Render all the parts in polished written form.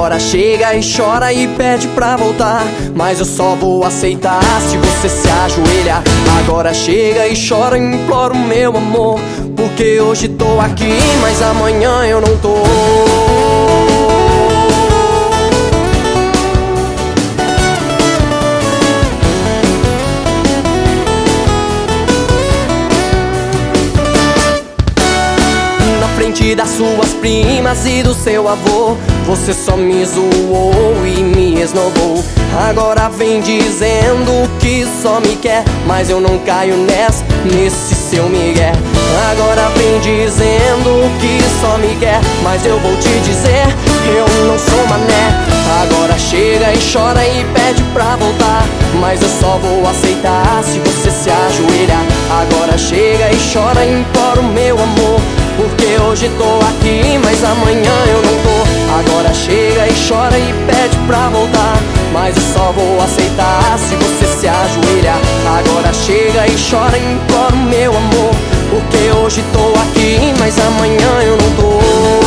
Agora chega e chora e pede pra voltar, mas eu só vou aceitar se você se ajoelhar. Agora chega e chora e implora o meu amor, porque hoje tô aqui, mas amanhã eu não tô. Frente das suas primas e do seu avô, você só me zoou e me esnobou. Agora vem dizendo que só me quer, mas eu não caio nesse seu migué. Agora vem dizendo que só me quer, mas eu vou te dizer, eu não sou mané. Agora chega e chora e pede pra voltar, mas eu só vou aceitar se você se ajoelhar. Agora chega e chora e implora o meu amor, porque hoje tô aqui, mas amanhã eu não tô. Agora chega e chora e pede pra voltar, mas eu só vou aceitar se você se ajoelhar. Agora chega e chora e implora o meu amor, porque hoje tô aqui, mas amanhã eu não tô.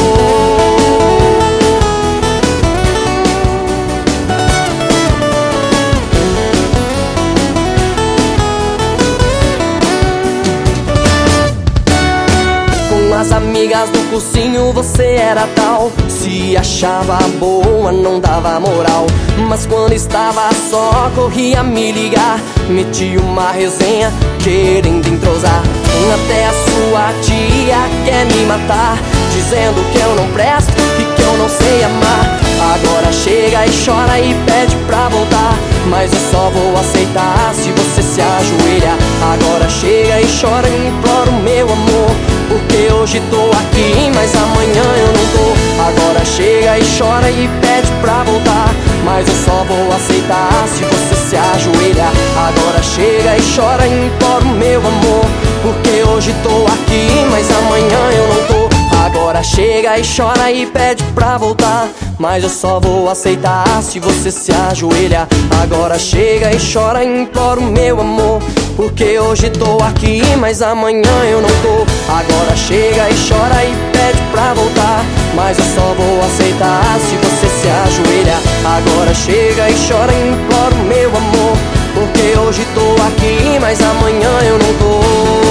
As amigas do cursinho você era tal, se achava boa, não dava moral. Mas quando estava só, corria me ligar, metia uma resenha, querendo entrosar. Até a sua tia quer me matar, dizendo que eu não presto e que eu não sei amar. Agora chega e chora e pede pra voltar, mas eu só vou aceitar se você se ajoelhar. Agora chega e chora e implora o meu amor, porque hoje tô aqui, mas amanhã eu não tô. Agora chega e chora e pede pra voltar, mas eu só vou aceitar se você se ajoelhar. Agora chega e chora e implora o meu amor, porque hoje tô aqui, mas amanhã eu não tô. Agora chega e chora e pede pra voltar, mas eu só vou aceitar se você se ajoelhar. Agora chega e chora e implora o meu amor, porque hoje tô aqui, mas amanhã eu não tô. Agora chega e chora e pede pra voltar, mas eu só vou aceitar se você se ajoelhar. Agora chega e chora e implora o meu amor, porque hoje tô aqui, mas amanhã eu não tô.